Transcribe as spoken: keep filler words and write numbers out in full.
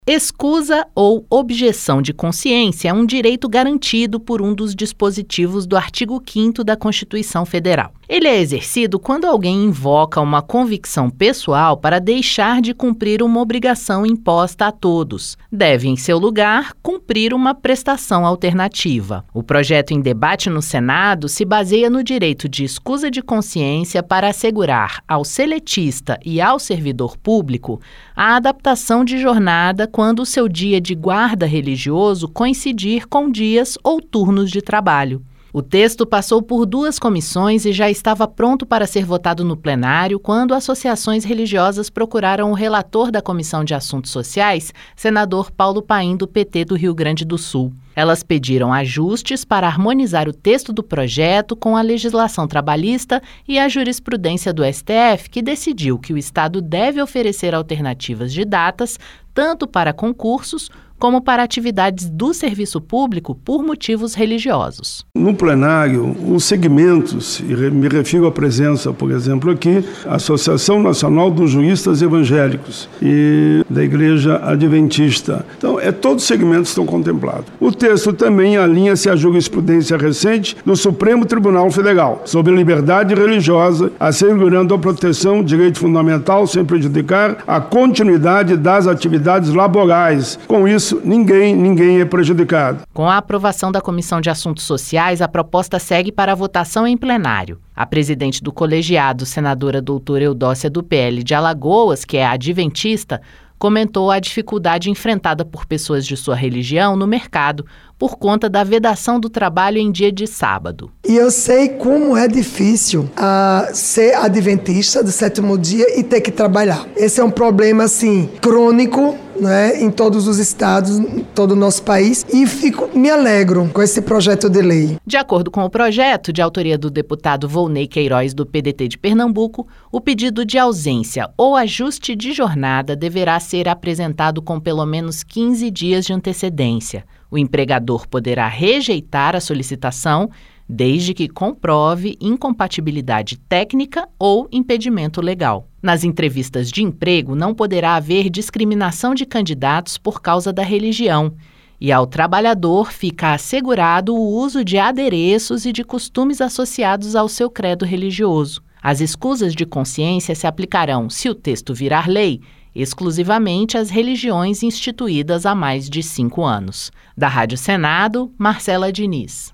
Escusa ou objeção de consciência é um direito garantido por um dos dispositivos do artigo quinto da Constituição Federal. Ele é exercido quando alguém invoca uma convicção pessoal para deixar de cumprir uma obrigação imposta a todos. Deve, em seu lugar, cumprir uma prestação alternativa. O projeto em debate no Senado se baseia no direito de escusa de consciência para assegurar ao seletista e ao servidor público a adaptação de jornada quando o seu dia de guarda religioso coincidir com dias ou turnos de trabalho. O texto passou por duas comissões e já estava pronto para ser votado no plenário quando associações religiosas procuraram o relator da Comissão de Assuntos Sociais, senador Paulo Paim, do P T do Rio Grande do Sul. Elas pediram ajustes para harmonizar o texto do projeto com a legislação trabalhista e a jurisprudência do S T F, que decidiu que o Estado deve oferecer alternativas de datas tanto para concursos como para atividades do serviço público por motivos religiosos. No plenário, os segmentos, e me refiro à presença, por exemplo, aqui, a Associação Nacional dos Juristas Evangélicos e da Igreja Adventista. Então, é, todos os segmentos estão contemplados. O texto também alinha-se à jurisprudência recente do Supremo Tribunal Federal sobre liberdade religiosa, assegurando a proteção, direito fundamental, sem prejudicar a continuidade das atividades laborais. Com isso, Ninguém, ninguém é prejudicado. Com a aprovação da Comissão de Assuntos Sociais, a proposta segue para a votação em plenário. A presidente do colegiado, senadora doutora Eudócia do P L de Alagoas, que é adventista, comentou a dificuldade enfrentada por pessoas de sua religião no mercado por conta da vedação do trabalho em dia de sábado. E eu sei como é difícil uh, ser adventista do sétimo dia e ter que trabalhar. Esse é um problema, assim, crônico, né, em todos os estados, em todo o nosso país, e fico, me alegro com esse projeto de lei. De acordo com o projeto, de autoria do deputado Volney Queiroz, do P D T de Pernambuco, o pedido de ausência ou ajuste de jornada deverá ser apresentado com pelo menos quinze dias de antecedência. O empregador poderá rejeitar a solicitação, desde que comprove incompatibilidade técnica ou impedimento legal. Nas entrevistas de emprego, não poderá haver discriminação de candidatos por causa da religião, e ao trabalhador fica assegurado o uso de adereços e de costumes associados ao seu credo religioso. As escusas de consciência se aplicarão, se o texto virar lei, exclusivamente às religiões instituídas há mais de cinco anos. Da Rádio Senado, Marcela Diniz.